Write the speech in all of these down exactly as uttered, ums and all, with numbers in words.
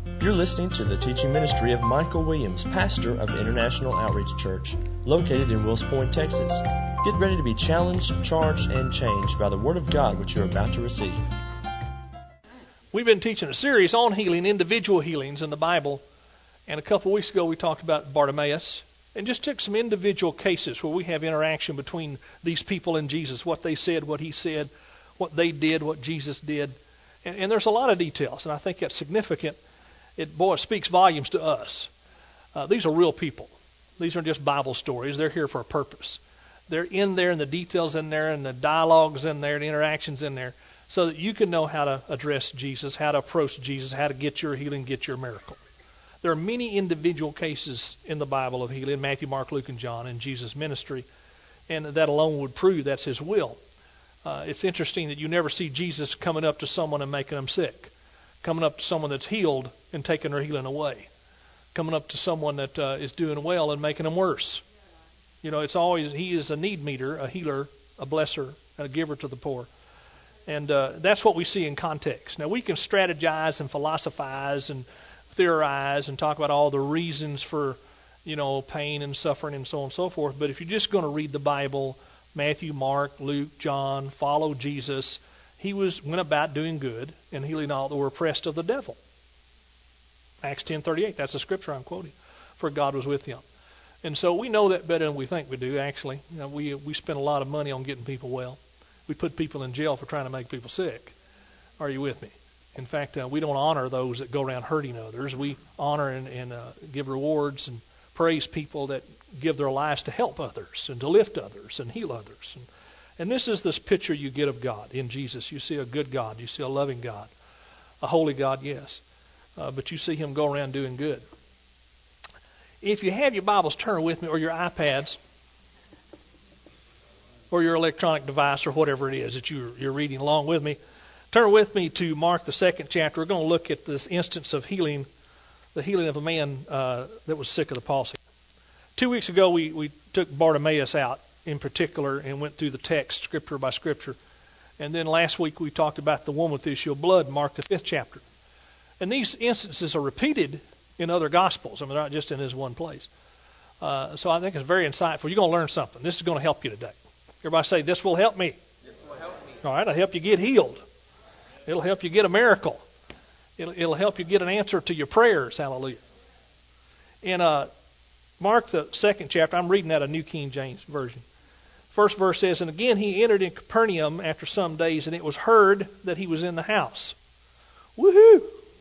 You're listening to the teaching ministry of Michael Williams, pastor of International Outreach Church, located in Wills Point, Texas. Get ready to be challenged, charged, and changed by the Word of God which you're about to receive. We've been teaching a series on healing, individual healings in the Bible, and a couple of weeks ago we talked about Bartimaeus, and just took some individual cases where we have interaction between these people and Jesus, what they said, what he said, what they did, what Jesus did, and, and there's a lot of details, and I think that's significant. It, boy, it speaks volumes to us. Uh, these are real people. These aren't just Bible stories. They're here for a purpose. They're in there, and the details in there, and the dialogues in there, the interactions in there, so that you can know how to address Jesus, how to approach Jesus, how to get your healing, get your miracle. There are many individual cases in the Bible of healing, Matthew, Mark, Luke, and John, in Jesus' ministry, and that alone would prove that's his will. Uh, it's interesting that you never see Jesus coming up to someone and making them sick, coming up to someone that's healed and taking their healing away, coming up to someone that uh, is doing well and making them worse. You know, it's always, he is a need meter, a healer, a blesser, and a giver to the poor. And uh, that's what we see in context. Now, we can strategize and philosophize and theorize and talk about all the reasons for, you know, pain and suffering and so on and so forth. But if you're just going to read the Bible, Matthew, Mark, Luke, John, follow Jesus, he was went about doing good and healing all that were oppressed of the devil. Acts ten thirty-eight, that's the scripture I'm quoting. For God was with him. And so we know that better than we think we do, actually. You know, we we spend a lot of money on getting people well. We put people in jail for trying to make people sick. Are you with me? In fact, uh, we don't honor those that go around hurting others. We honor and, and uh, give rewards and praise people that give their lives to help others and to lift others and heal others. And, and this is this picture you get of God in Jesus. You see a good God. You see a loving God. A holy God, yes. Uh, but you see him go around doing good. If you have your Bibles, turn with me, or your iPads, or your electronic device, or whatever it is that you're, you're reading along with me. Turn with me to Mark, the second chapter. We're going to look at this instance of healing, the healing of a man uh, that was sick of the palsy. Two weeks ago, we, we took Bartimaeus out in particular and went through the text, scripture by scripture. And then last week, we talked about the woman with the issue of blood, Mark, the fifth chapter. And these instances are repeated in other Gospels. I mean, they're not just in this one place. Uh, so I think it's very insightful. You're going to learn something. This is going to help you today. Everybody say, this will help me. This will help me. All right, it'll help you get healed. It'll help you get a miracle. It'll, it'll help you get an answer to your prayers. Hallelujah. In uh, Mark, the second chapter, I'm reading out a New King James Version. First verse says, and again he entered in Capernaum after some days, and it was heard that he was in the house. Woohoo!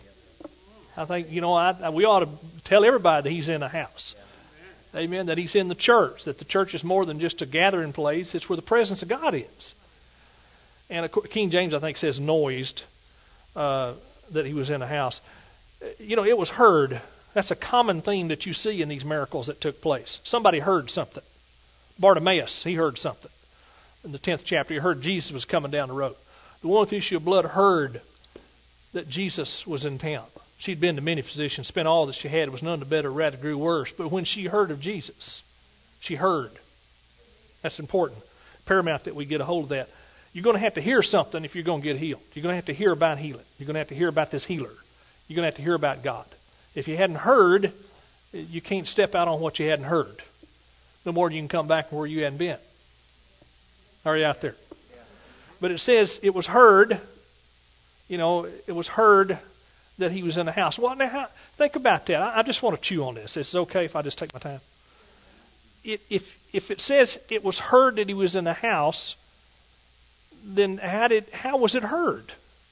I think, you know, I, we ought to tell everybody that he's in the house. Amen. That he's in the church. That the church is more than just a gathering place. It's where the presence of God is. And King James, I think, says noised uh, that he was in the house. You know, it was heard. That's a common theme that you see in these miracles that took place. Somebody heard something. Bartimaeus, he heard something. In the tenth chapter, he heard Jesus was coming down the road. The one with the issue of blood heard that Jesus was in town. She'd been to many physicians, spent all that she had. It was none the better, rather grew worse. But when she heard of Jesus, she heard. That's important. Paramount that we get a hold of that. You're going to have to hear something if you're going to get healed. You're going to have to hear about healing. You're going to have to hear about this healer. You're going to have to hear about God. If you hadn't heard, you can't step out on what you hadn't heard. No more than you can come back from where you hadn't been. Are you out there? But it says it was heard, you know, it was heard that he was in the house. Well, now, how, think about that. I, I just want to chew on this. Is it okay if I just take my time? It, if if it says it was heard that he was in the house, then how did how was it heard?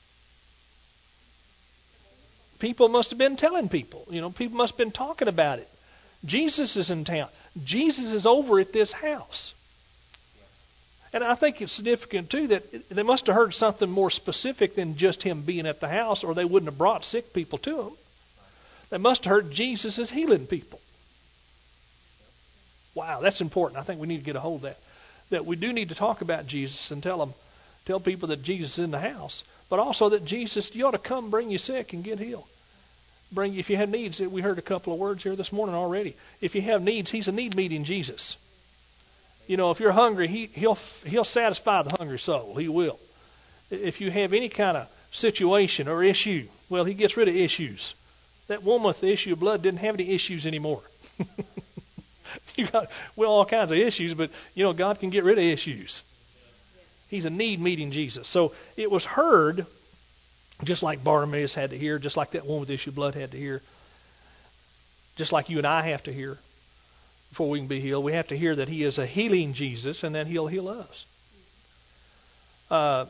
People must have been telling people. You know, people must have been talking about it. Jesus is in town. Jesus is over at this house. And I think it's significant, too, that they must have heard something more specific than just him being at the house, or they wouldn't have brought sick people to him. They must have heard Jesus is healing people. Wow, that's important. I think we need to get a hold of that. That we do need to talk about Jesus and tell them, tell people that Jesus is in the house, but also that Jesus, you ought to come bring you sick and get healed. Bring if you have needs. We heard a couple of words here this morning already. If you have needs, he's a need meeting Jesus. You know, if you're hungry, he, he'll he'll satisfy the hungry soul. He will. If you have any kind of situation or issue, well, he gets rid of issues. That woman with the issue of blood didn't have any issues anymore. You got well all kinds of issues, but you know God can get rid of issues. He's a need-meeting Jesus. So it was heard, just like Bartimaeus had to hear, just like that woman with the issue of blood had to hear, just like you and I have to hear before we can be healed. We have to hear that He is a healing Jesus and that He'll heal us. Uh,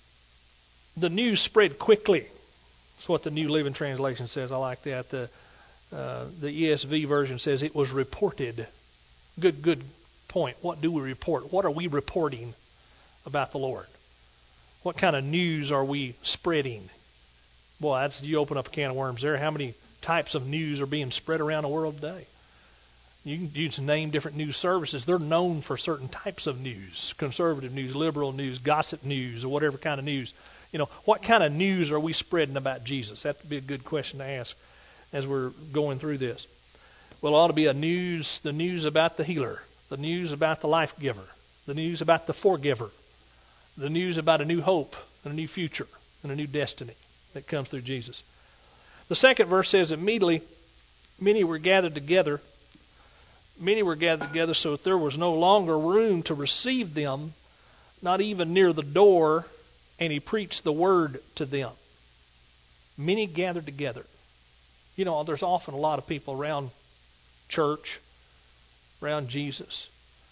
the news spread quickly. That's what the New Living Translation says. I like that. The uh, the E S V version says it was reported. Good, good point. What do we report? What are we reporting about the Lord? What kind of news are we spreading? Boy, that's, you open up a can of worms there. How many types of news are being spread around the world today? You can, you can name different news services. They're known for certain types of news. Conservative news, liberal news, gossip news, or whatever kind of news. You know, what kind of news are we spreading about Jesus? That would be a good question to ask as we're going through this. Well, it ought to be a news, the news about the healer, the news about the life giver, the news about the forgiver, the news about a new hope and a new future and a new destiny that comes through Jesus. The second verse says, immediately many were gathered together. Many were gathered together so that there was no longer room to receive them, not even near the door, and He preached the word to them. Many gathered together. You know, there's often a lot of people around church, around Jesus.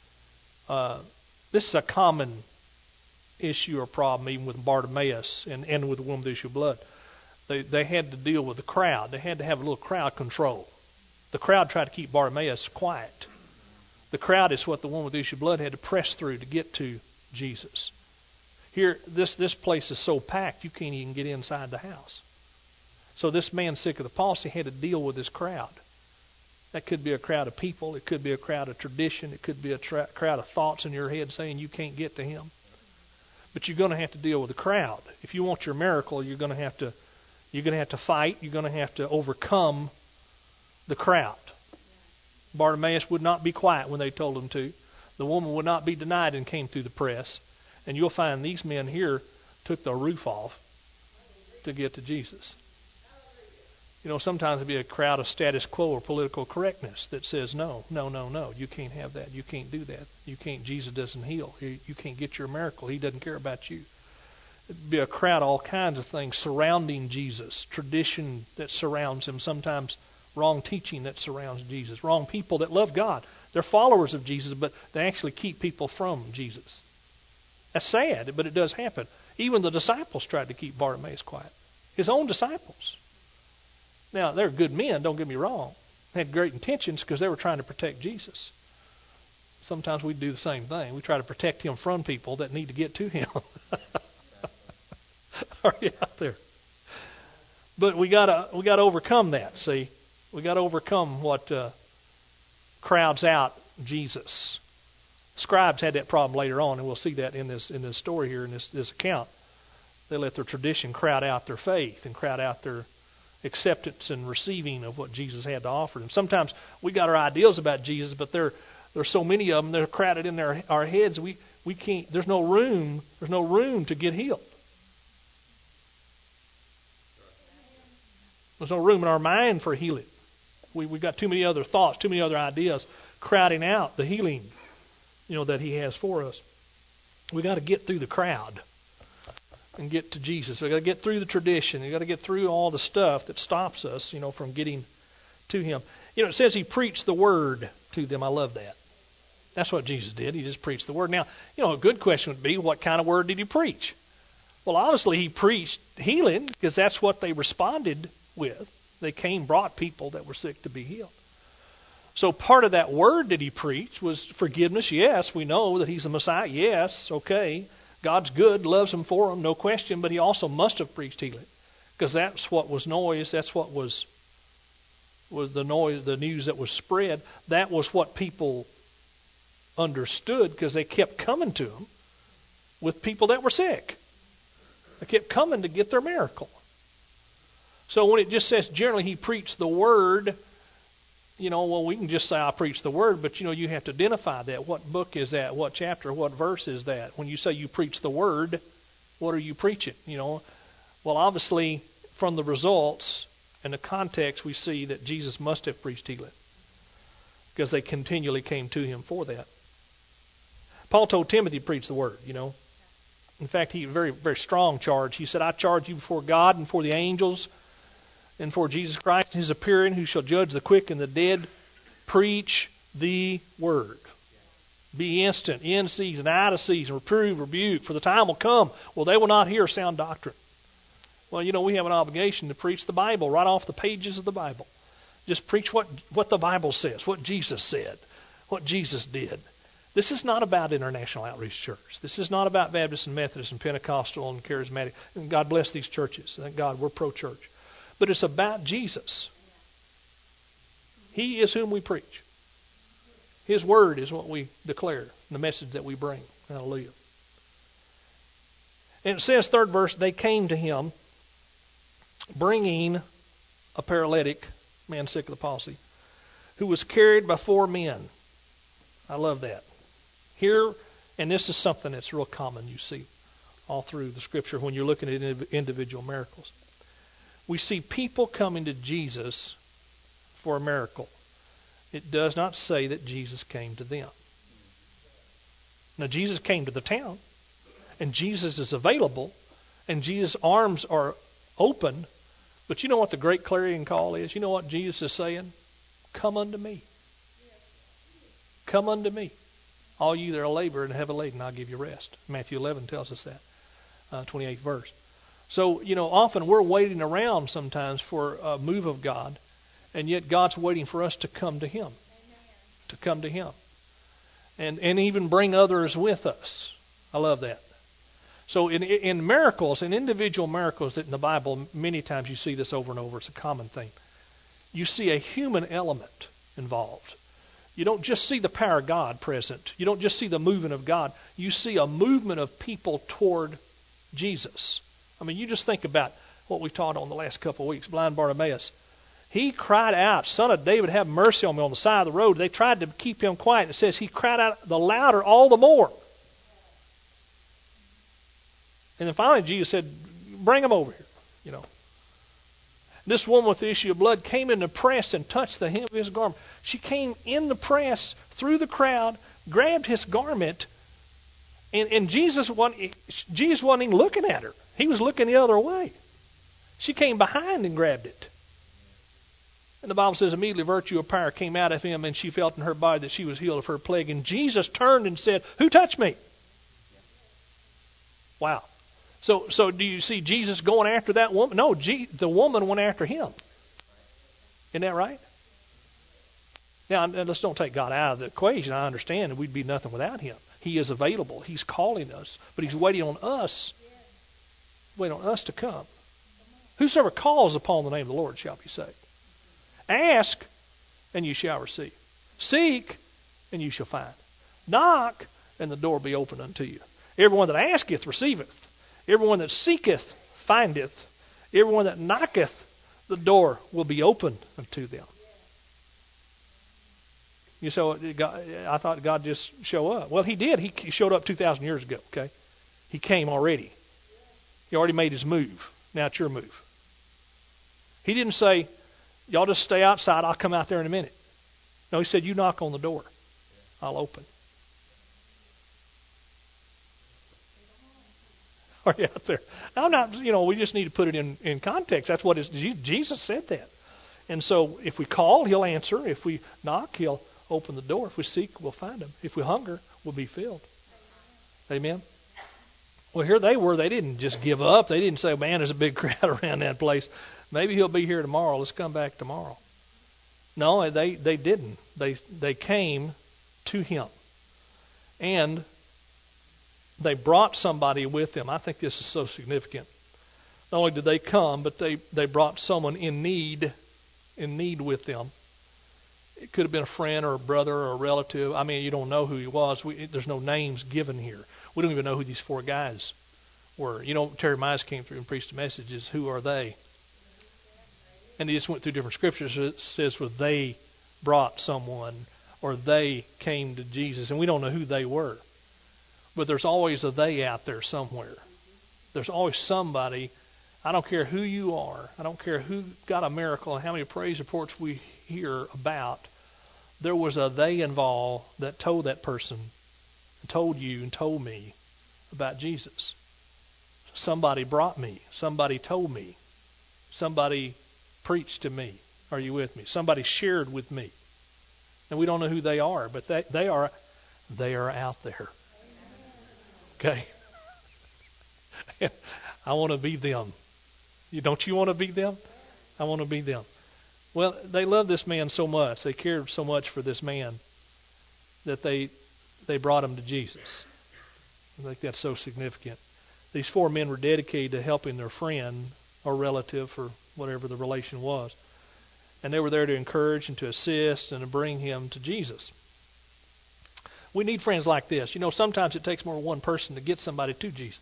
Uh, this is a common issue or problem even with Bartimaeus and, and with the woman with the issue of blood. They, they had to deal with the crowd. They had to have a little crowd control. The crowd tried to keep Bartimaeus quiet. The crowd is what the woman with the issue of blood had to press through to get to Jesus. Here, this, this place is so packed you can't even get inside the house. So this man sick of the palsy had to deal with this crowd. That could be a crowd of people. It could be a crowd of tradition. It could be a tra- crowd of thoughts in your head saying you can't get to Him. But you're going to have to deal with the crowd. If you want your miracle, you're going to have to you're going to have to fight. You're going to have to overcome the crowd. Bartimaeus would not be quiet when they told him to. The woman would not be denied and came through the press. And you'll find these men here took the roof off to get to Jesus. You know, sometimes it'll be a crowd of status quo or political correctness that says, no, no, no, no, you can't have that. You can't do that. You can't, Jesus doesn't heal. You, you can't get your miracle. He doesn't care about you. It'd be a crowd of all kinds of things surrounding Jesus. Tradition that surrounds Him. Sometimes wrong teaching that surrounds Jesus. Wrong people that love God. They're followers of Jesus, but they actually keep people from Jesus. That's sad, but it does happen. Even the disciples tried to keep Bartimaeus quiet. His own disciples. Now, they're good men, don't get me wrong. They had great intentions because they were trying to protect Jesus. Sometimes we do the same thing. We try to protect Him from people that need to get to Him. Are you out there? But we gotta we gotta overcome that. See, we gotta overcome what uh, crowds out Jesus. Scribes had that problem later on, and we'll see that in this in this story here in this this account. They let their tradition crowd out their faith and crowd out their acceptance and receiving of what Jesus had to offer them. Sometimes we got our ideals about Jesus, but there there's so many of them, they're crowded in their our heads. We we can't. There's no room. There's no room to get healed. There's no room in our mind for healing. We we got too many other thoughts, too many other ideas, crowding out the healing, you know, that He has for us. We got to get through the crowd and get to Jesus. We got to get through the tradition. We got to get through all the stuff that stops us, you know, from getting to Him. You know, it says He preached the word to them. I love that. That's what Jesus did. He just preached the word. Now, you know, a good question would be, what kind of word did He preach? Well, obviously He preached healing because that's what they responded with. They came, brought people that were sick to be healed. So part of that word that He preached was forgiveness. Yes, we know that He's the Messiah. Yes, okay. God's good, loves them for them, no question. But He also must have preached healing because that's what was noise. That's what was was the noise, the news that was spread. That was what people understood because they kept coming to Him with people that were sick. They kept coming to get their miracle. So when it just says generally He preached the word, you know, well, we can just say I preach the word, but, you know, you have to identify that. What book is that? What chapter? What verse is that? When you say you preach the word, what are you preaching? You know, well, obviously, from the results, In the context, we see that Jesus must have preached healing because they continually came to him for that. Paul told Timothy to preach the word, you know. In fact, he very, very strong charge. He said, I charge you before God and for the angels and for Jesus Christ and his appearing, who shall judge the quick and the dead, preach the word. Be instant, in season, out of season, reprove, rebuke, for the time will come. Well, they will not hear sound doctrine. Well, you know, we have an obligation to preach the Bible right off the pages of the Bible. Just preach what, what the Bible says, what Jesus said, what Jesus did. This is not about International Outreach Church. This is not about Baptist and Methodist and Pentecostal and Charismatic. And God bless these churches. Thank God we're pro-church. But it's about Jesus. He is whom we preach. His word is what we declare, the message that we bring. Hallelujah. And it says, third verse, they came to him bringing a paralytic, man sick of the palsy, who was carried by four men. I love that. Here, and this is something that's real common you see all through the Scripture when you're looking at individual miracles. We see people coming to Jesus for a miracle. It does not say that Jesus came to them. Now, Jesus came to the town, and Jesus is available, and Jesus' arms are open. But you know what the great clarion call is? You know what Jesus is saying? Come unto me. Come unto me. All you that are labor and heavy laden, I'll give you rest. Matthew eleven tells us that, uh, twenty-eighth verse. So, you know, often we're waiting around sometimes for a move of God, and yet God's waiting for us to come to Him. Amen. To come to Him. And and even bring others with us. I love that. So in in miracles, in individual miracles that in the Bible, many times you see this over and over. It's a common thing. You see a human element involved. You don't just see the power of God present. You don't just see the movement of God. You see a movement of people toward Jesus. I mean, you just think about what we taught on the last couple of weeks. Blind Bartimaeus. He cried out, Son of David, have mercy on me, on the side of the road. They tried to keep him quiet. It says he cried out the louder all the more. And then finally Jesus said, bring him over here. You know. This woman with the issue of blood came in the press and touched the hem of his garment. She came in the press through the crowd, grabbed his garment, and, and Jesus wasn't, Jesus wasn't even looking at her. He was looking the other way. She came behind and grabbed it. And the Bible says immediately virtue of power came out of him, and she felt in her body that she was healed of her plague. And Jesus turned and said, who touched me? Wow. So so do you see Jesus going after that woman? No, G, the woman went after him. Isn't that right? Now, let's don't take God out of the equation. I understand that we'd be nothing without him. He is available. He's calling us. But he's waiting on us. Waiting on us to come. Whosoever calls upon the name of the Lord shall be saved. Ask, and you shall receive. Seek, and you shall find. Knock, and the door will be opened unto you. Everyone that asketh receiveth. Everyone that seeketh findeth. Everyone that knocketh, the door will be opened unto them. You so I thought God just show up. Well, He did. He showed up two thousand years ago. Okay, He came already. He already made His move. Now it's your move. He didn't say, "Y'all just stay outside. I'll come out there in a minute." No, He said, "You knock on the door. I'll open." Are you out there? Now, I'm not, you know, we just need to put it in, in context. That's what it's, Jesus said that. And so if we call, He'll answer. If we knock, He'll open the door. If we seek, we'll find Him. If we hunger, we'll be filled. Amen? Well, here they were. They didn't just give up. They didn't say, man, there's a big crowd around that place. Maybe He'll be here tomorrow. Let's come back tomorrow. No, they, they didn't. They, they came to Him. And they brought somebody with them. I think this is so significant. Not only did they come, but they, they brought someone in need, in need with them. It could have been a friend or a brother or a relative. I mean, you don't know who he was. We, there's no names given here. We don't even know who these four guys were. You know, Terry Mize came through and preached a message. Is who are they? And he just went through different scriptures. It says, well, they brought someone or they came to Jesus. And we don't know who they were. But there's always a they out there somewhere. There's always somebody I don't care who you are. I don't care who got a miracle and how many praise reports we hear about. There was a they involved that told that person, told you and told me about Jesus. Somebody brought me. Somebody told me. Somebody preached to me. Are you with me? Somebody shared with me. And we don't know who they are, but they, they are they are out there. Okay? I want to be them. You, don't you want to be them? I want to be them. Well, they loved this man so much. They cared so much for this man that they they brought him to Jesus. I think that's so significant. These four men were dedicated to helping their friend or relative or whatever the relation was. And they were there to encourage and to assist and to bring him to Jesus. We need friends like this. You know, sometimes it takes more than one person to get somebody to Jesus.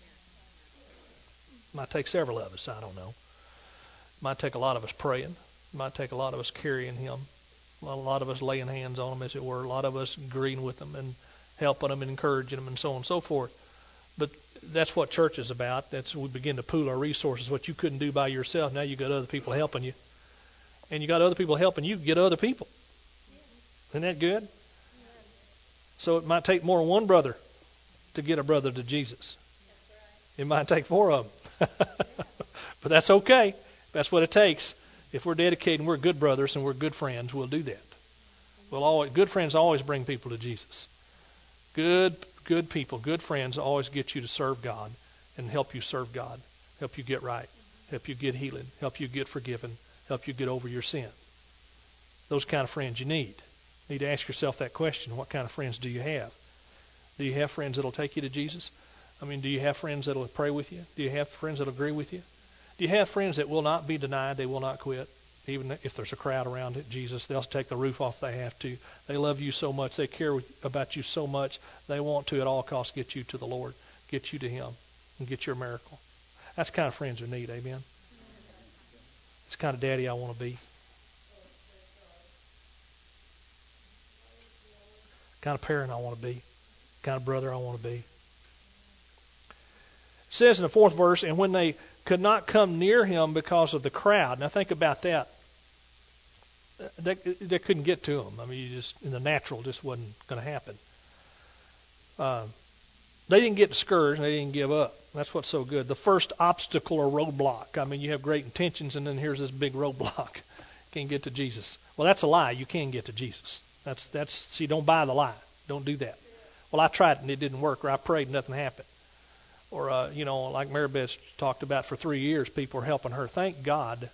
It might take several of us, I don't know. It might take a lot of us praying. It might take a lot of us carrying him. A lot of us laying hands on them, as it were. A lot of us agreeing with them and helping them and encouraging them and so on and so forth. But that's what church is about. That's we begin to pool our resources. What you couldn't do by yourself, now you got other people helping you. And you got other people helping you get other people. Isn't that good? So it might take more than one brother to get a brother to Jesus. It might take four of them. But that's okay. That's what it takes. If we're dedicated and we're good brothers and we're good friends, we'll do that. We'll always, good friends always bring people to Jesus. Good, good people, good friends always get you to serve God and help you serve God, help you get right, help you get healing, help you get forgiven, help you get over your sin. Those kind of friends you need. You need to ask yourself that question. What kind of friends do you have? Do you have friends that will take you to Jesus? I mean, do you have friends that will pray with you? Do you have friends that will agree with you? Do you have friends that will not be denied? They will not quit. Even if there's a crowd around it, Jesus, they'll take the roof off if they have to. They love you so much. They care about you so much. They want to, at all costs, get you to the Lord, get you to Him, and get your miracle. That's the kind of friends we need, amen? It's the kind of daddy I want to be. The kind of parent I want to be. The kind of brother I want to be. It says in the fourth verse, and when they could not come near him because of the crowd. Now think about that. They, they couldn't get to him. I mean, you just in the natural, just wasn't going to happen. Uh, they didn't get discouraged. They didn't give up. That's what's so good. The first obstacle or roadblock. I mean, you have great intentions, and then here's this big roadblock. Can't get to Jesus. Well, that's a lie. You can get to Jesus. That's that's. See, don't buy the lie. Don't do that. Well, I tried it and it didn't work, or I prayed and nothing happened. Or, uh, you know, like Maribeth talked about for three years, people are helping her. Thank God.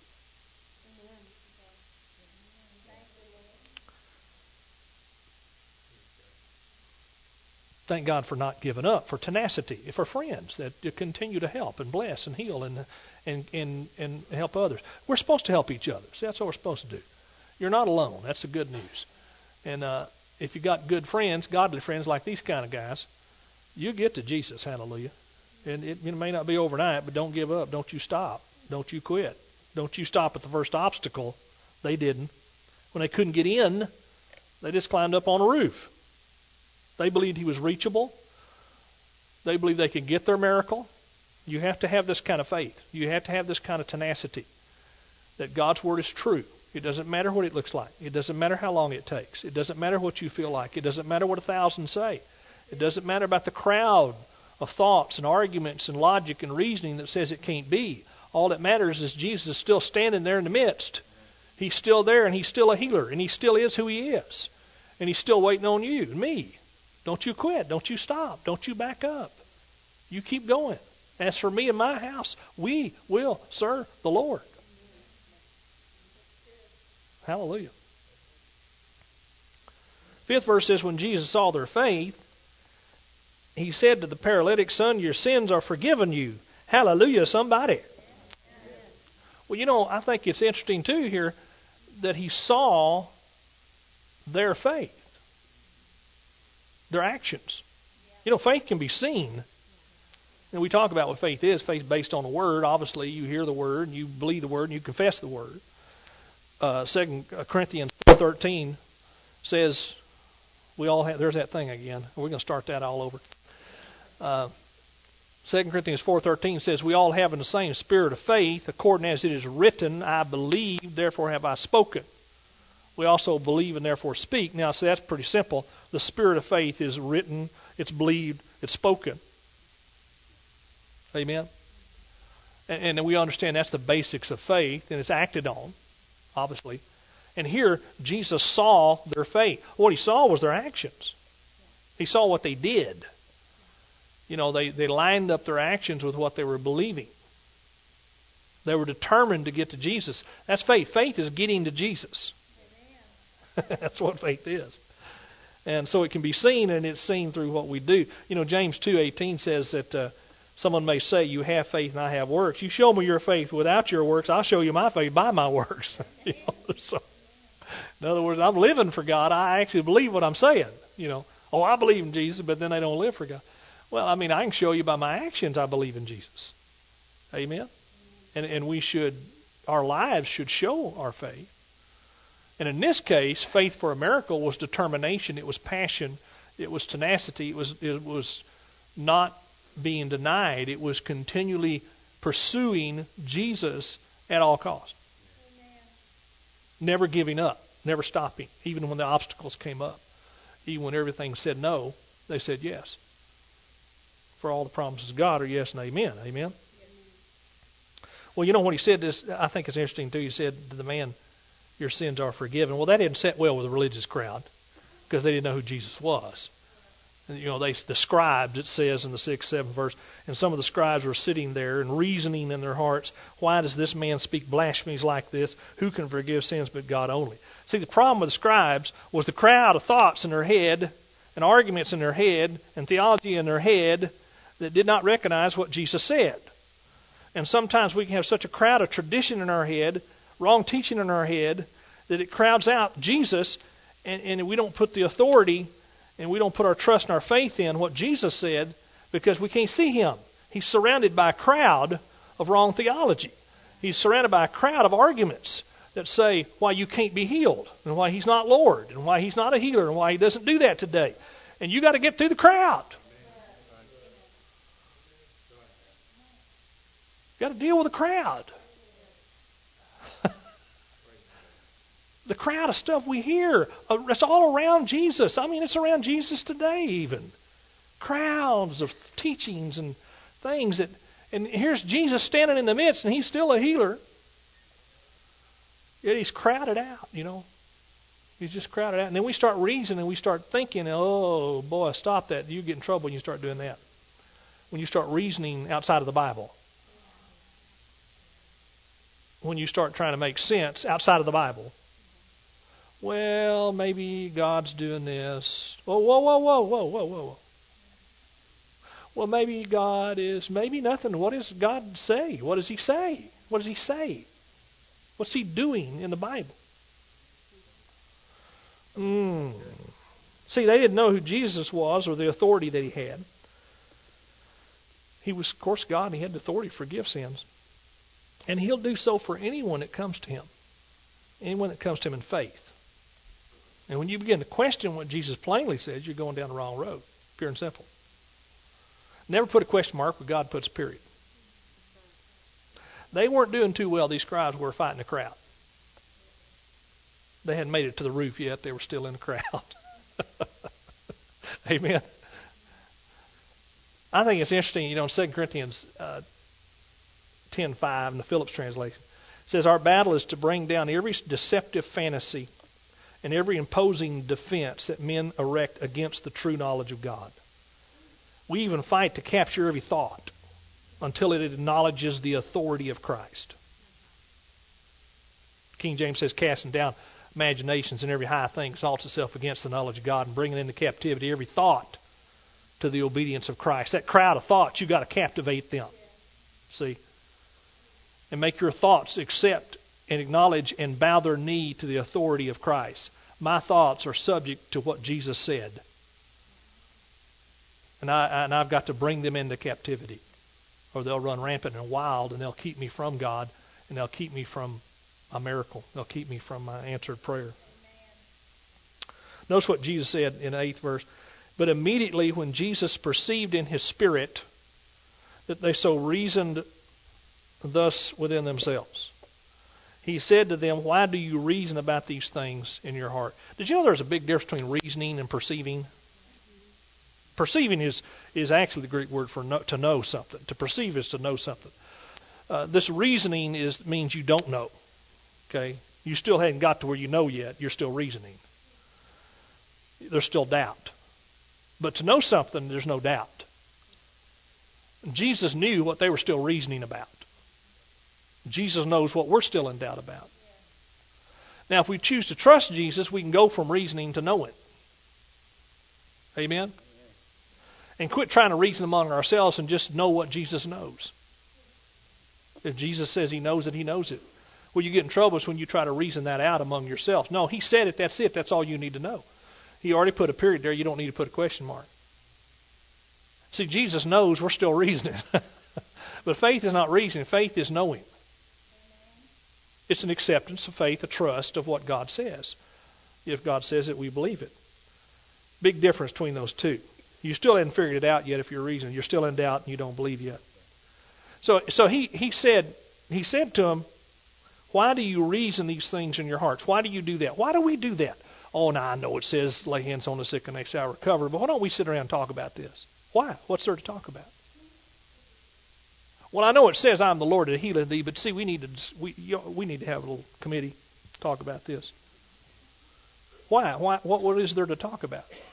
Thank God for not giving up, for tenacity, for friends that continue to help and bless and heal and and and, and help others. We're supposed to help each other. See, that's what we're supposed to do. You're not alone. That's the good news. And uh, if you got good friends, godly friends like these kind of guys, you get to Jesus. Hallelujah. And it, it may not be overnight, but don't give up. Don't you stop. Don't you quit. Don't you stop at the first obstacle. They didn't. When they couldn't get in, they just climbed up on a roof. They believed he was reachable. They believed they could get their miracle. You have to have this kind of faith. You have to have this kind of tenacity that God's Word is true. It doesn't matter what it looks like. It doesn't matter how long it takes. It doesn't matter what you feel like. It doesn't matter what a thousand say. It doesn't matter about the crowd of thoughts and arguments and logic and reasoning that says it can't be. All that matters is Jesus is still standing there in the midst. He's still there, and He's still a healer, and He still is who He is. And He's still waiting on you and me. Don't you quit. Don't you stop. Don't you back up. You keep going. As for me and my house, we will serve the Lord. Hallelujah. Fifth verse says, when Jesus saw their faith, He said to the paralytic, son, your sins are forgiven you. Hallelujah, somebody. Well, you know, I think it's interesting, too, here, that He saw their faith, their actions. You know, faith can be seen. And we talk about what faith is. Faith based on the Word. Obviously, you hear the Word, and you believe the Word, and you confess the Word. Uh, Second Corinthians thirteen says, we all have, there's that thing again. We're going to start that all over. Uh, Second Corinthians four thirteen says, we all have in the same spirit of faith, according as it is written, I believe, therefore have I spoken. We also believe and therefore speak. Now, see, that's pretty simple. The spirit of faith is written, it's believed, it's spoken. Amen? And, and we understand that's the basics of faith, and it's acted on, obviously. And here, Jesus saw their faith. What he saw was their actions. He saw what they did. You know, they, they lined up their actions with what they were believing. They were determined to get to Jesus. That's faith. Faith is getting to Jesus. That's what faith is. And so it can be seen, and it's seen through what we do. You know, James two eighteen says that uh, someone may say, you have faith and I have works. You show me your faith without your works, I'll show you my faith by my works. You know, so, in other words, I'm living for God. I actually believe what I'm saying. You know, oh, I believe in Jesus, but then they don't live for God. Well, I mean, I can show you by my actions I believe in Jesus. Amen? And and we should, our lives should show our faith. And in this case, faith for a miracle was determination. It was passion. It was tenacity. It was it was not being denied. It was continually pursuing Jesus at all costs. Amen. Never giving up. Never stopping. Even when the obstacles came up. Even when everything said no, they said yes. For all the promises of God are yes and amen. Amen? Amen. Well, you know, when he said this, I think it's interesting too. He said to the man, your sins are forgiven. Well, that didn't sit well with the religious crowd because they didn't know who Jesus was. And, you know, they the scribes, it says in the sixth, seventh verse, and some of the scribes were sitting there and reasoning in their hearts, why does this man speak blasphemies like this? Who can forgive sins but God only? See, the problem with the scribes was the crowd of thoughts in their head and arguments in their head and theology in their head that did not recognize what Jesus said. And sometimes we can have such a crowd of tradition in our head, wrong teaching in our head, that it crowds out Jesus, and, and we don't put the authority and we don't put our trust and our faith in what Jesus said because we can't see Him. He's surrounded by a crowd of wrong theology. He's surrounded by a crowd of arguments that say why you can't be healed and why He's not Lord and why He's not a healer and why He doesn't do that today. And you got to get through the crowd. You got to deal with the crowd. The crowd of stuff we hear, uh, it's all around Jesus. I mean, it's around Jesus today even. Crowds of teachings and things that, and here's Jesus standing in the midst, and He's still a healer. Yet He's crowded out, you know. He's just crowded out. And then we start reasoning, and we start thinking, oh, boy, stop that. You get in trouble when you start doing that. When you start reasoning outside of the Bible. When you start trying to make sense outside of the Bible. Well, maybe God's doing this. Whoa, whoa, whoa, whoa, whoa, whoa, whoa. Well, maybe God is, maybe nothing. What does God say? What does He say? What does He say? What's He doing in the Bible? Mm. See, they didn't know who Jesus was or the authority that He had. He was, of course, God, and He had the authority to forgive sins. And He'll do so for anyone that comes to Him. Anyone that comes to Him in faith. And when you begin to question what Jesus plainly says, you're going down the wrong road. Pure and simple. Never put a question mark where God puts a period. They weren't doing too well, these scribes were fighting the crowd. They hadn't made it to the roof yet. They were still in the crowd. Amen. I think it's interesting, you know, in Second Corinthians uh, ten five in the Phillips translation, it says, our battle is to bring down every deceptive fantasy and every imposing defense that men erect against the true knowledge of God. We even fight to capture every thought until it acknowledges the authority of Christ. King James says, casting down imaginations and every high thing exalts itself against the knowledge of God and bringing into captivity every thought to the obedience of Christ. That crowd of thoughts, you've got to captivate them. See? And make your thoughts accept and acknowledge and bow their knee to the authority of Christ. My thoughts are subject to what Jesus said. And, I, and I've got to bring them into captivity. Or they'll run rampant and wild and they'll keep me from God. And they'll keep me from a miracle. They'll keep me from my answered prayer. Amen. Notice what Jesus said in the eighth verse. But immediately when Jesus perceived in his spirit that they so reasoned thus within themselves. He said to them, why do you reason about these things in your heart? Did you know there's a big difference between reasoning and perceiving? Perceiving is, is actually the Greek word for know, to know something. To perceive is to know something. Uh, this reasoning is means you don't know. Okay? You still haven't got to where you know yet. You're still reasoning. There's still doubt. But to know something, there's no doubt. Jesus knew what they were still reasoning about. Jesus knows what we're still in doubt about. Now, if we choose to trust Jesus, we can go from reasoning to knowing. Amen? And quit trying to reason among ourselves and just know what Jesus knows. If Jesus says He knows it, He knows it. Where you get in trouble is when you try to reason that out among yourselves. No, He said it, that's it, that's all you need to know. He already put a period there, you don't need to put a question mark. See, Jesus knows, we're still reasoning. But faith is not reasoning, faith is knowing. It's an acceptance of faith, a trust of what God says. If God says it, we believe it. Big difference between those two. You still haven't figured it out yet if you're reasoning. You're still in doubt and you don't believe yet. So so he, he said he said to them, why do you reason these things in your hearts? Why do you do that? Why do we do that? Oh, now I know it says lay hands on the sick and they shall recover, but why don't we sit around and talk about this? Why? What's there to talk about? Well, I know it says I'm the Lord that healeth thee, but see, we need to we we need to have a little committee talk about this. Why? Why? What what is there to talk about? It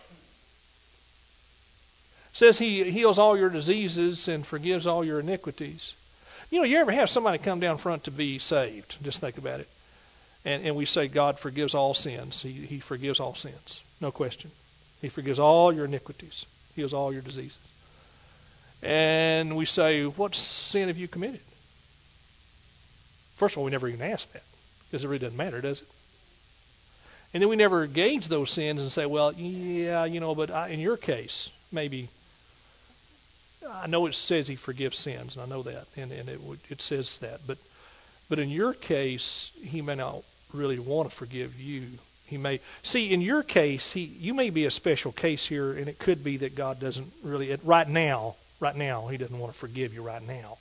says He heals all your diseases and forgives all your iniquities. You know, you ever have somebody come down front to be saved? Just think about it. And and we say God forgives all sins. He He forgives all sins, no question. He forgives all your iniquities, heals all your diseases. And we say, what sin have you committed? First of all, we never even ask that, because it really doesn't matter, does it? And then we never gauge those sins and say, well, yeah, you know, but I, in your case, maybe, I know it says He forgives sins, and I know that, and, and it it says that. But but in your case, He may not really want to forgive you. He may see in your case, he you may be a special case here, and it could be that God doesn't really right now. Right now, He doesn't want to forgive you right now.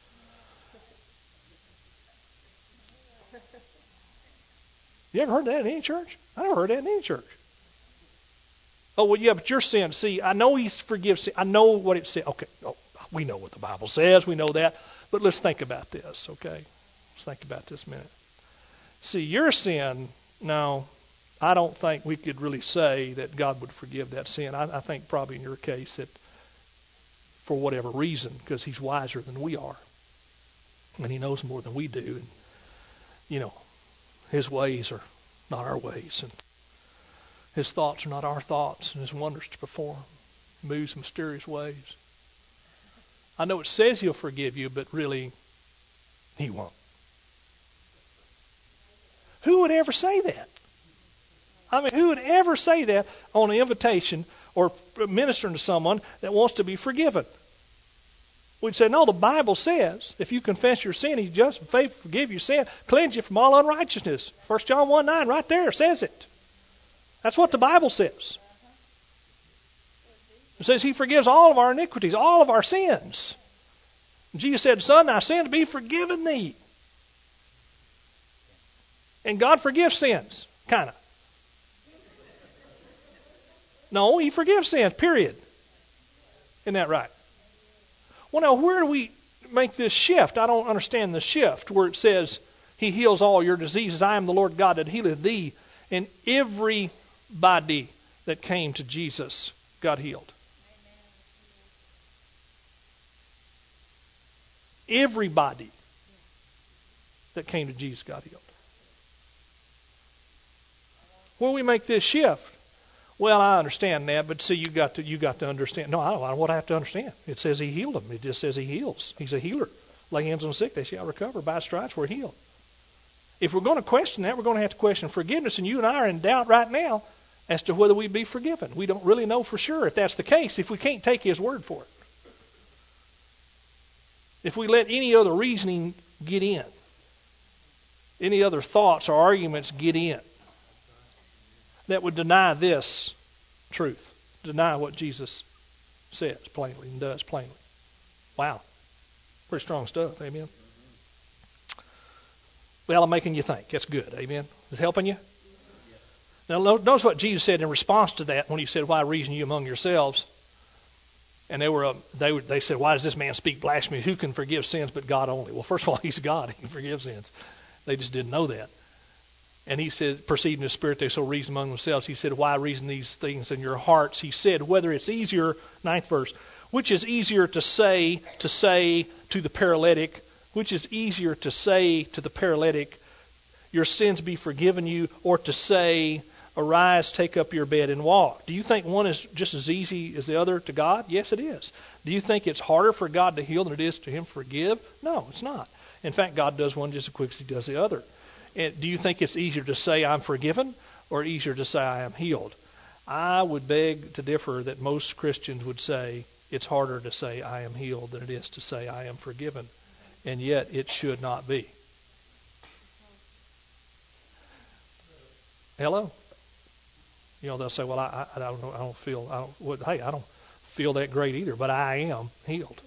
You ever heard that in any church? I never heard that in any church. Oh, well, yeah, but your sin, see, I know He forgives sin. I know what it says. Okay, oh, we know what the Bible says. We know that. But let's think about this, okay? Let's think about this a minute. See, your sin, no, I don't think we could really say that God would forgive that sin. I, I think probably in your case that for whatever reason, because He's wiser than we are. And He knows more than we do. And, you know, His ways are not our ways. And His thoughts are not our thoughts. And His wonders to perform. He moves in mysterious ways. I know it says He'll forgive you, but really, He won't. Who would ever say that? I mean, who would ever say that on an invitation or ministering to someone that wants to be forgiven? We'd say, no, the Bible says, if you confess your sin, He's just and faithful to forgive your sin, cleanse you from all unrighteousness. First John one nine, right there, says it. That's what the Bible says. It says He forgives all of our iniquities, all of our sins. And Jesus said, Son, thy sins be forgiven thee. And God forgives sins, kind of. No, He forgives sins, period. Isn't that right? Well, now, where do we make this shift? I don't understand the shift where it says He heals all your diseases. I am the Lord God that healeth thee. And everybody that came to Jesus got healed. Everybody that came to Jesus got healed. Where do we make this shift? Well, I understand that, but see, you got to you got to understand. No, I don't know what I have to understand. It says He healed them. It just says He heals. He's a healer. Lay hands on the sick, they shall recover. By His stripes we're healed. If we're going to question that, we're going to have to question forgiveness, and you and I are in doubt right now as to whether we'd be forgiven. We don't really know for sure if that's the case, if we can't take His word for it. If we let any other reasoning get in, any other thoughts or arguments get in, that would deny this truth, deny what Jesus says plainly and does plainly. Wow, Pretty strong stuff, amen. Well, I'm making you think. That's good, amen. Is it helping you? Now, notice what Jesus said in response to that when he said, why reason you among yourselves? And they were uh, they were, they said, why does this man speak blasphemy? Who can forgive sins but God only? Well, first of all, he's God. He can forgive sins. They just didn't know that. And he said, perceiving the Spirit, they so reason among themselves. He said, why reason these things in your hearts? He said, whether it's easier, ninth verse, which is easier to say, to say to the paralytic, which is easier to say to the paralytic, your sins be forgiven you, or to say, arise, take up your bed and walk. Do you think one is just as easy as the other to God? Yes, it is. Do you think it's harder for God to heal than it is to Him forgive? No, it's not. In fact, God does one just as quick as He does the other. And do you think it's easier to say I'm forgiven or easier to say I am healed? I would beg to differ that most Christians would say it's harder to say I am healed than it is to say I am forgiven. And yet it should not be. Hello? You know, they'll say, well, I, I, I don't know, I don't feel, I don't, well, hey, I don't feel that great either, but I am healed.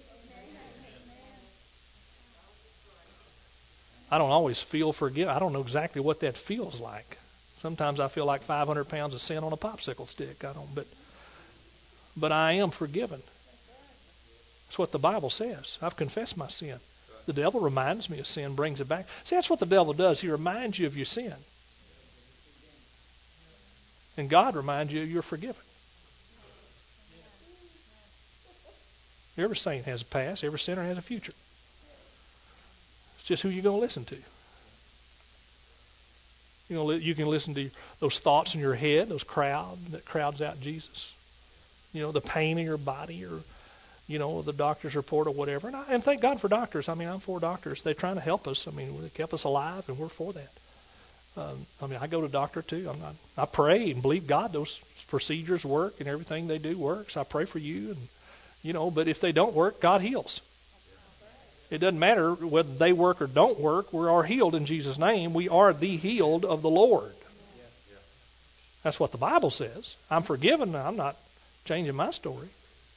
I don't always feel forgiven. I don't know exactly what that feels like. Sometimes I feel like five hundred pounds of sin on a popsicle stick. I don't, but, but I am forgiven. That's what the Bible says. I've confessed my sin. The devil reminds me of sin, brings it back. See, that's what the devil does. He reminds you of your sin. And God reminds you you're forgiven. Every saint has a past. Every sinner has a future. It's just who you're going to listen to. You know, you can listen to those thoughts in your head, those crowd that crowds out Jesus. You know, the pain in your body, or you know, the doctor's report or whatever. And, I, and thank God for doctors. I mean, I'm for doctors. They're trying to help us. I mean, they kept us alive, and we're for that. Um, I mean, I go to a doctor too. I'm not. I pray and believe God those procedures work and everything they do works. I pray for you, and you know. But if they don't work, God heals. It doesn't matter whether they work or don't work. We are healed in Jesus' name. We are the healed of the Lord. That's what the Bible says. I'm forgiven. I'm not changing my story.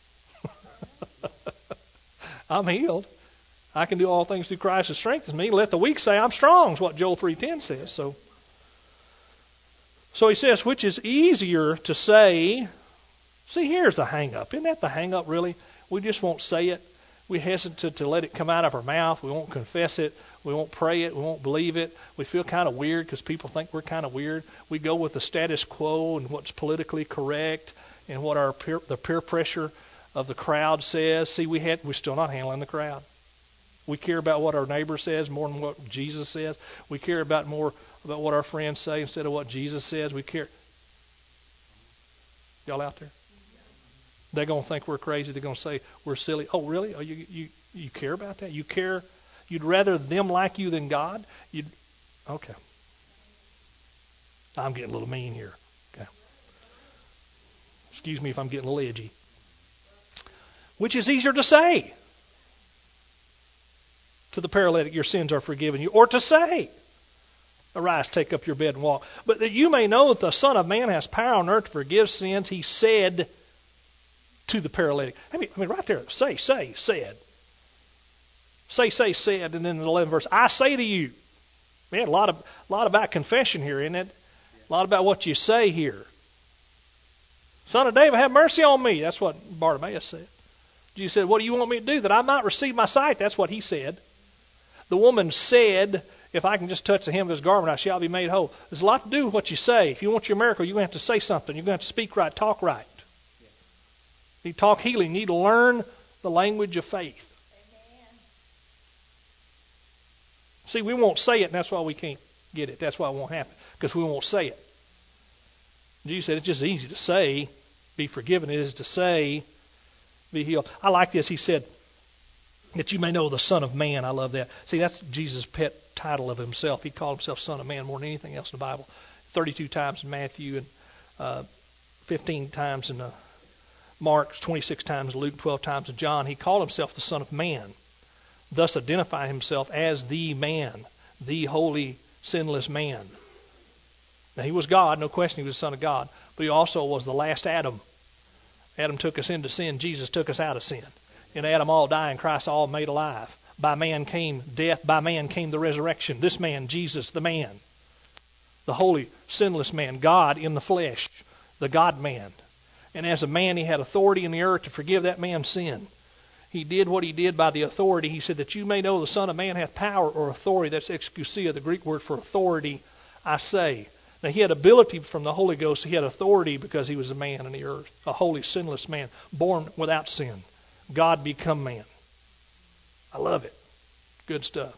I'm healed. I can do all things through Christ who strengthens me. Let the weak say I'm strong, is what Joel three ten says. So, so he says, which is easier to say. See, here's the hang-up. Isn't that the hang-up, really? We just won't say it. We hesitate to let it come out of our mouth. We won't confess it. We won't pray it. We won't believe it. We feel kind of weird because people think we're kind of weird. We go with the status quo and what's politically correct and what our peer, the peer pressure of the crowd says. See, we had, we're still not handling the crowd. We care about what our neighbor says more than what Jesus says. We care about more about what our friends say instead of what Jesus says. We care. Y'all out there? They're going to think we're crazy. They're going to say we're silly. Oh, really? Oh, you you you care about that? You care? You'd rather them like you than God? You'd okay. I'm getting a little mean here. Okay. Excuse me if I'm getting a little edgy. Which is easier to say to the paralytic, your sins are forgiven you, or to say, arise, take up your bed and walk. But that you may know that the Son of Man has power on earth to forgive sins, he said to the paralytic. I mean, I mean, right there, say, say, said. Say, say, said, and then in the eleventh verse, I say to you. Man, a lot of, a lot about confession here, isn't it? A lot about what you say here. Son of David, have mercy on me. That's what Bartimaeus said. Jesus said, what do you want me to do? That I might receive my sight. That's what he said. The woman said, if I can just touch the hem of his garment, I shall be made whole. There's a lot to do with what you say. If you want your miracle, you're going to have to say something. You're going to have to speak right, talk right. You need to talk healing. You need to learn the language of faith. Amen. See, we won't say it, and that's why we can't get it. That's why it won't happen, because we won't say it. Jesus said it's just easy to say, be forgiven. It is to say, be healed. I like this. He said, that you may know the Son of Man. I love that. See, that's Jesus' pet title of himself. He called himself Son of Man more than anything else in the Bible. thirty-two times in Matthew, and uh, fifteen times in uh, Mark, twenty-six times in Luke, twelve times in John. He called himself the Son of Man, thus identifying himself as the man, the holy, sinless man. Now, he was God, no question he was the Son of God, but he also was the last Adam. Adam took us into sin. Jesus took us out of sin. In Adam all die, and Christ all made alive. By man came death. By man came the resurrection. This man, Jesus, the man, the holy, sinless man, God in the flesh, the God-man. And as a man, he had authority in the earth to forgive that man's sin. He did what he did by the authority. He said that you may know the Son of Man hath power or authority. That's exousia, the Greek word for authority, I say. Now, he had ability from the Holy Ghost. He had authority because he was a man in the earth, a holy, sinless man, born without sin. God become man. I love it. Good stuff.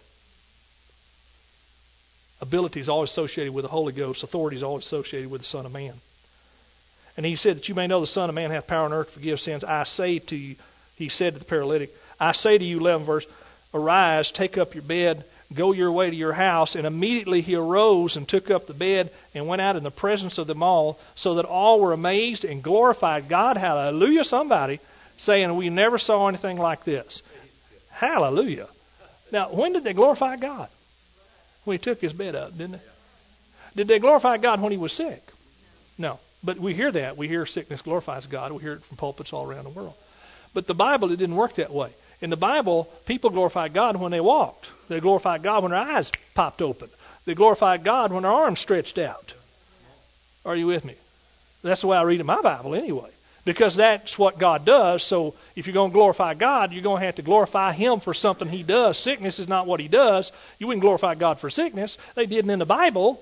Ability is always associated with the Holy Ghost. Authority is always associated with the Son of Man. And he said that you may know the Son of Man hath power on earth to forgive sins. I say to you, he said to the paralytic, I say to you, eleventh verse, arise, take up your bed, go your way to your house. And immediately he arose and took up the bed and went out in the presence of them all, so that all were amazed and glorified God. Hallelujah, somebody, saying, we never saw anything like this. Hallelujah. Now, when did they glorify God? When he took his bed up, didn't they? Did they glorify God when he was sick? No. But we hear that. We hear sickness glorifies God. We hear it from pulpits all around the world. But the Bible, it didn't work that way. In the Bible, people glorified God when they walked. They glorified God when their eyes popped open. They glorified God when their arms stretched out. Are you with me? That's the way I read in my Bible anyway. Because that's what God does. So if you're going to glorify God, you're going to have to glorify Him for something He does. Sickness is not what He does. You wouldn't glorify God for sickness. They didn't in the Bible.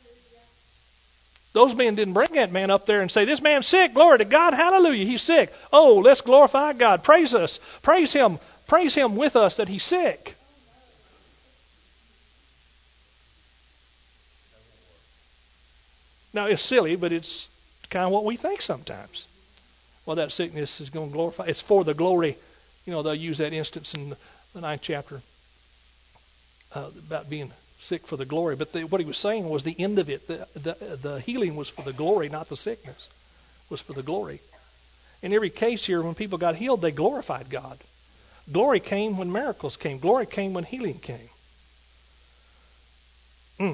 Those men didn't bring that man up there and say, this man's sick, glory to God, hallelujah, he's sick. Oh, let's glorify God. Praise us. Praise Him. Praise Him with us that he's sick. Now, it's silly, but it's kind of what we think sometimes. Well, that sickness is going to glorify. It's for the glory. You know, they'll use that instance in the ninth chapter uh, about being sick for the glory. But the, what he was saying was the end of it. The, the, the healing was for the glory, not the sickness. It was for the glory. In every case here, when people got healed, they glorified God. Glory came when miracles came. Glory came when healing came. Mm.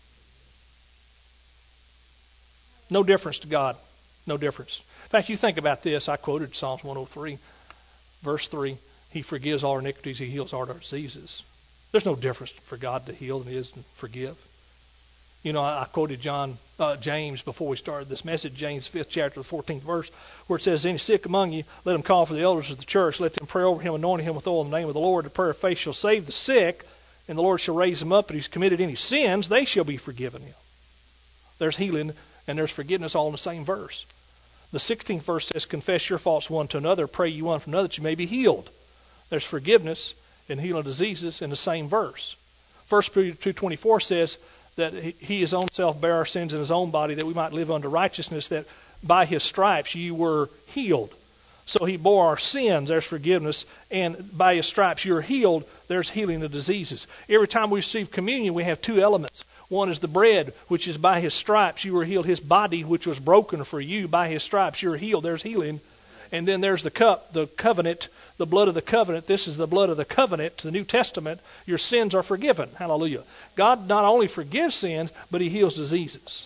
No difference to God. No difference. In fact, you think about this. I quoted Psalms one oh three, verse three. He forgives all our iniquities. He heals all our diseases. There's no difference for God to heal than it is to forgive. You know, I quoted John, uh, James before we started this message, James fifth chapter, the fourteenth verse, where it says, any sick among you, let him call for the elders of the church. Let them pray over him, anointing him with oil in the name of the Lord. The prayer of faith shall save the sick, and the Lord shall raise him up. If he's committed any sins, they shall be forgiven him. There's healing and there's forgiveness all in the same verse. The sixteenth verse says, confess your faults one to another, pray you one for another that you may be healed. There's forgiveness and healing diseases in the same verse. First Peter two twenty-four says that he his own self bare our sins in his own body, that we might live unto righteousness, that by his stripes you were healed. So he bore our sins, there's forgiveness, and by his stripes you're healed, there's healing of diseases. Every time we receive communion, we have two elements. One is the bread, which is by his stripes you were healed. His body, which was broken for you, by his stripes you're healed. There's healing. And then there's the cup, the covenant, the blood of the covenant. This is the blood of the covenant, the New Testament. Your sins are forgiven. Hallelujah. God not only forgives sins, but he heals diseases.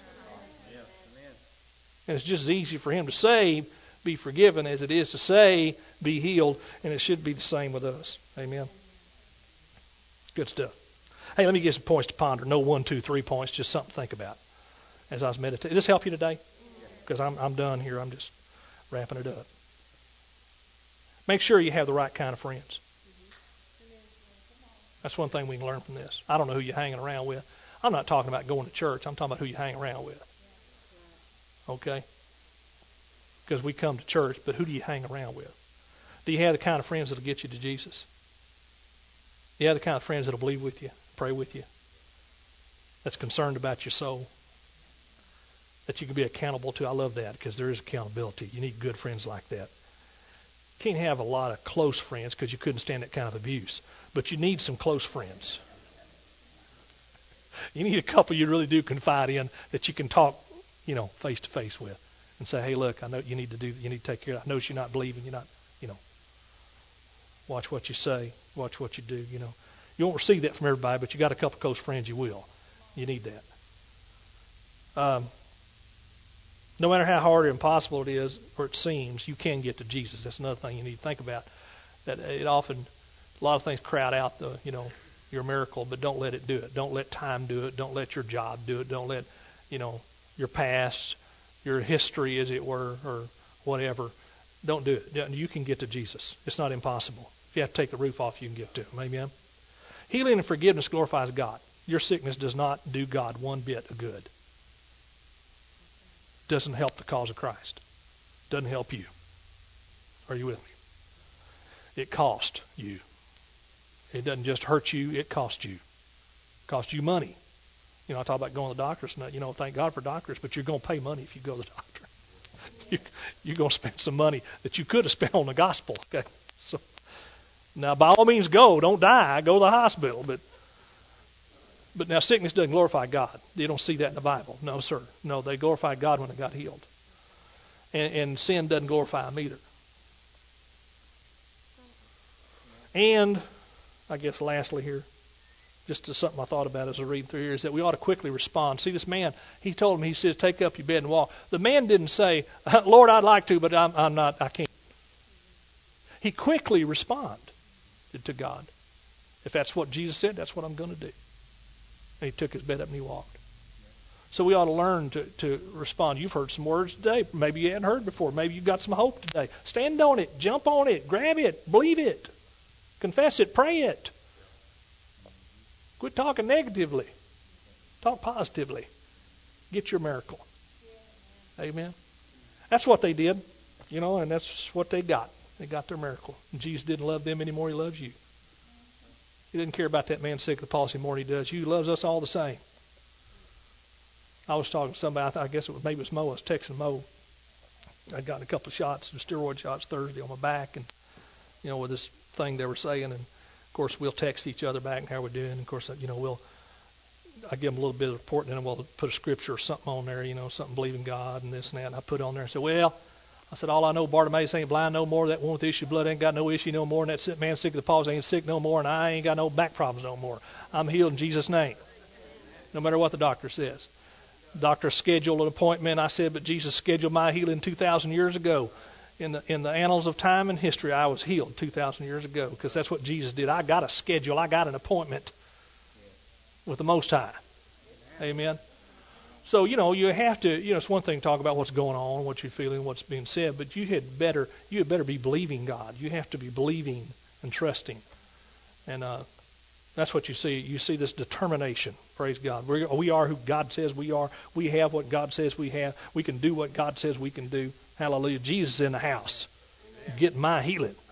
And it's just as easy for him to say, be forgiven, as it is to say, be healed. And it should be the same with us. Amen. Good stuff. Hey, let me give some points to ponder. No one, two, three points, just something to think about as I was meditating. Did this help you today? Because I'm, I'm done here. I'm just wrapping it up. Make sure you have the right kind of friends. That's one thing we can learn from this. I don't know who you're hanging around with. I'm not talking about going to church. I'm talking about who you hang around with. Okay? Because we come to church, but who do you hang around with? Do you have the kind of friends that will get you to Jesus? Do you have the kind of friends that will believe with you, pray with you, that's concerned about your soul, that you can be accountable to? I love that, because there is accountability. You need good friends like that. You can't have a lot of close friends because you couldn't stand that kind of abuse. But you need some close friends. You need a couple you really do confide in that you can talk, you know, face to face with, and say, "Hey, look, I know you need to do, you need to take care of. I know you're not believing. You're not, you know. Watch what you say. Watch what you do. You know, you won't receive that from everybody, but you got a couple close friends, you will. You need that. Um, no matter how hard or impossible it is, or it seems, you can get to Jesus. That's another thing you need to think about. That it often, A lot of things crowd out the, you know, your miracle, but don't let it do it. Don't let time do it. Don't let your job do it. Don't let, you know, your past, your history, as it were, or whatever. Don't do it. You can get to Jesus. It's not impossible. If you have to take the roof off, you can get to Him. Amen. Healing and forgiveness glorifies God. Your sickness does not do God one bit of good. Doesn't help the cause of Christ. Doesn't help you. Are you with me? It cost you. It doesn't just hurt you, it costs you. It costs you money. You know, I talk about going to the doctors. You know, thank God for doctors, but you're going to pay money if you go to the doctor. you, you're going to spend some money that you could have spent on the gospel. Okay, so now by all means go. Don't die. Go to the hospital. But but now sickness doesn't glorify God. You don't see that in the Bible. No, sir. No, they glorified God when they got healed. And, and sin doesn't glorify Him either. And I guess lastly here, just to something I thought about as I read through here, is that we ought to quickly respond. See, this man, he told him, he says, take up your bed and walk. The man didn't say, Lord, I'd like to, but I'm, I'm not, I can't. He quickly responded to God. If that's what Jesus said, that's what I'm going to do. And he took his bed up and he walked. So we ought to learn to, to respond. You've heard some words today. Maybe you hadn't heard before. Maybe you've got some hope today. Stand on it. Jump on it. Grab it. Believe it. Confess it. Pray it. Quit talking negatively. Talk positively. Get your miracle. Amen. That's what they did, you know, and that's what they got. They got their miracle. And Jesus didn't love them anymore. He loves you. He didn't care about that man sick of the palsy more than He does you. He loves us all the same. I was talking to somebody, I guess it was maybe it was Mo. I was texting Mo. I'd gotten a couple of shots, some steroid shots Thursday on my back, and you know, with this thing they were saying, and of course we'll text each other back and how we're doing. And of course, you know, we'll I give them a little bit of report, and then we'll put a scripture or something on there, you know, something believing God and this and that. And I put it on there and said, well, I said, all I know, Bartimaeus ain't blind no more. That one with the issue of blood ain't got no issue no more. And that man sick of the palsy ain't sick no more. And I ain't got no back problems no more. I'm healed in Jesus' name, no matter what the doctor says. The doctor scheduled an appointment. I said, but Jesus scheduled my healing two thousand years ago. In the in the annals of time and history, I was healed two thousand years ago, because that's what Jesus did. I got a schedule. I got an appointment with the Most High. Amen. So, you know, you have to, you know, it's one thing to talk about what's going on, what you're feeling, what's being said, but you had better, you had better be believing God. You have to be believing and trusting. And uh, that's what you see. You see this determination. Praise God. We're, we are who God says we are. We have what God says we have. We can do what God says we can do. Hallelujah. Jesus is in the house. Get my healing.